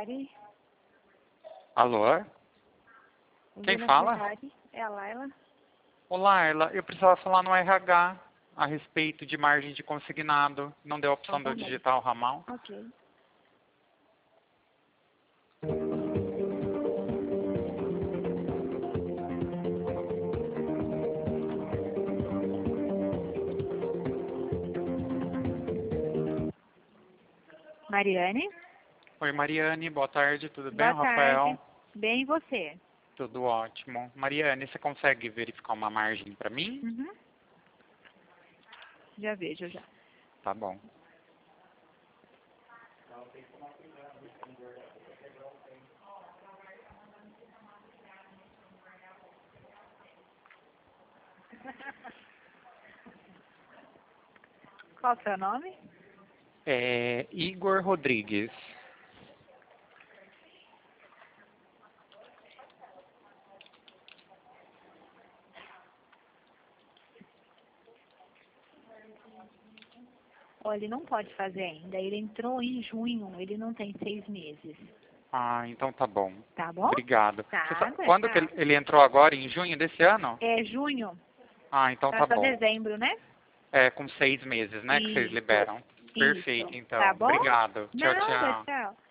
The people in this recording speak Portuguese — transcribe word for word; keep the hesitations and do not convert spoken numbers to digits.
Ferrari. Alô? Quem Vila fala? Ferrari. É a Laila. Olá, Laila. Eu precisava falar no R H a respeito de margem de consignado. Não deu a opção de eu digitar o ramal? Ok. Mariane? Oi, Mariane. Boa tarde. Tudo bem, Boa Rafael? tarde. Bem, e você? Tudo ótimo. Mariane, você consegue verificar uma margem para mim? Uhum. Já vejo, já. Tá bom. Qual o seu nome? É Igor Rodrigues. Olha, ele não pode fazer ainda. Ele entrou em junho, ele não tem seis meses. Ah, então tá bom. Tá bom? Obrigado. Tá, Você sa- tá. Quando que ele, ele entrou agora? Em junho desse ano? É junho Ah, então tá para bom. dezembro, né? É com seis meses, né, que vocês Isso, liberam. isso. Perfeito, então. Tá bom? Obrigado. Tchau, Nada, tchau. tchau.